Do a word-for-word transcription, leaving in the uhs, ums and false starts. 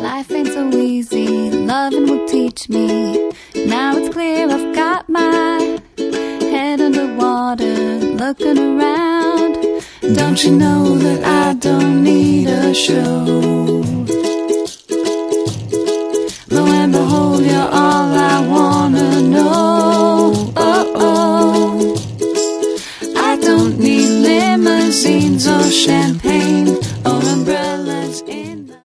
Life ain't so easy, loving will teach me. Now it's clear I've got my head underwater, looking around. Don't you know that I don't need a show?